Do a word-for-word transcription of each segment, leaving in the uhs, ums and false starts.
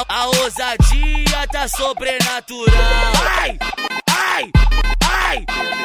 a ousadia tá sobrenatural. Ai, ai, ai.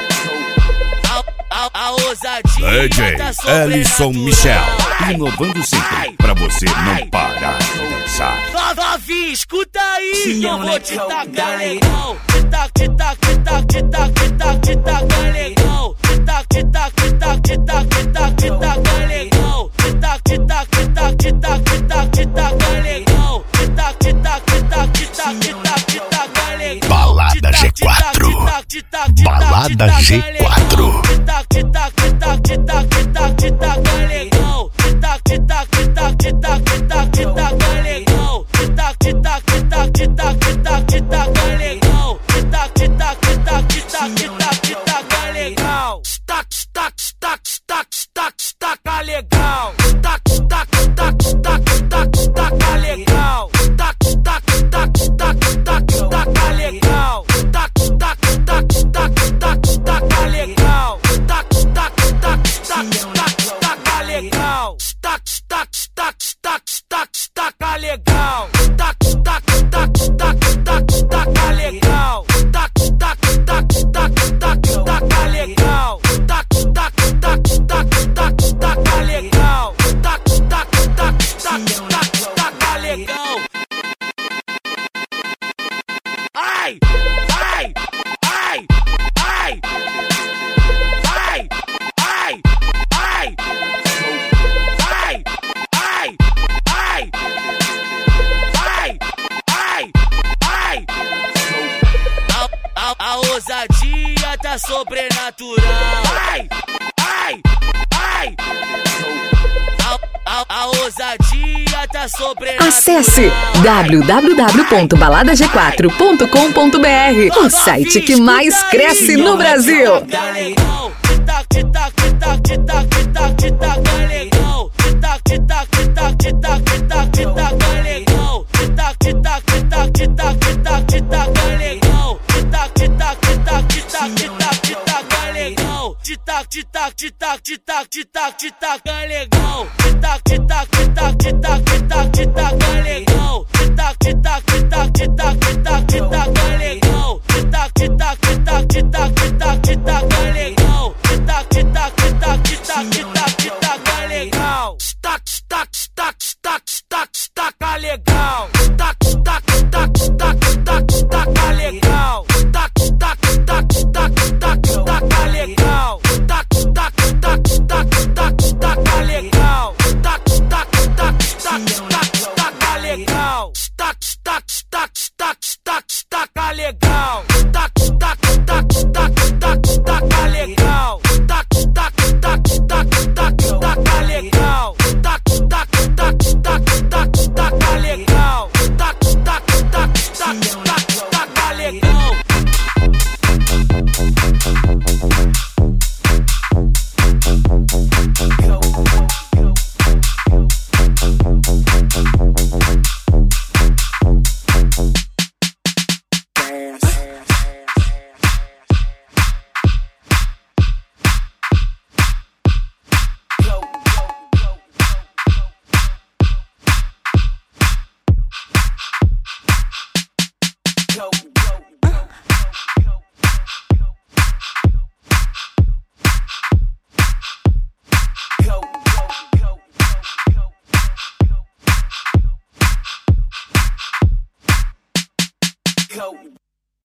A, a, a ousadia D J tá sobrenatural. Ellison Michel, inovando sempre pra você não parar de dançar. Novinha, escuta aí, eu vou te tacar legal. Te tac, te tac, te tac, te tac, te tac, te tacar legal. Te tac, te tac, te tac, te tac, te tac, te tacar legal. Te tac, te tac, te tac, te tac, te tac, te tacar legal. Te tac, te tac, te tac, te tac, te tac, te tacar legal. Balada G quatro. Balada G quatro. Te tac, te tac, te tac, te tac, te tac, te tacar legal. Te tac, te tac, te tac, te tac, te tac, te tacar legal. Te tac, te tac, te tac, te tac, te tac, te tacar legal. Te tac, te tac, te tac, te tac, te tac, te tacar legal. Stack, stack, stack, stack, stack, stack, legal. Stack, stack, stack, stack, stack, stack, legal. Stack, stack, stack, stack, stack, stack, legal. Stack, stack, stack, stack, stack, stack, legal. Stack, stack, stack, stack, stack, stack, legal. Stack, stack, stack, stack, stack, stack, legal. Stack, stack, stack, stack, stack, stack, legal. Stack, stack, stack, stack, stack, stack, legal. Stack, stack, stack, stack, stack, stack, legal. Stack, stack, stack, stack, stack, stack, legal. Ai, ai, ai, ai, ai, ai, ai, ai, ai, ai, ai, ai, ai. A, a, a ousadia tá sobrenatural. Ai, ai, ai. A, a, a ousadia tá sobrenatural. Acesse w w w ponto balada g quatro ponto com ponto b r, o site que mais cresce no Brasil. Tic-tac, tic-tac, tic-tac, tic-tac, tic-tac, tic-tac, é legal. Tic-tac, tic-tac, tic-tac, tic-tac, tic-tac, tic-tac, é legal. Tic-tac, tic-tac, tic-tac, tic-tac, tic-tac, tic-tac, é legal. Tic-tac, tic-tac, tic-tac, tic-tac, tic-tac, tic-tac, é legal. Tic-tac, tic-tac, tic-tac, tic-tac, tic-tac, tic-tac, é legal. Stack, stack, stack, stack, stack, stack, é legal. Stack, stack, stack, stack, stack, stack, é legal. Stack, stack, stack, stack, stack, stack, é legal. Stack, stack, stack, stack, stack, stack, é legal. Stack, stack, stack, stack, stack, stack, é legal.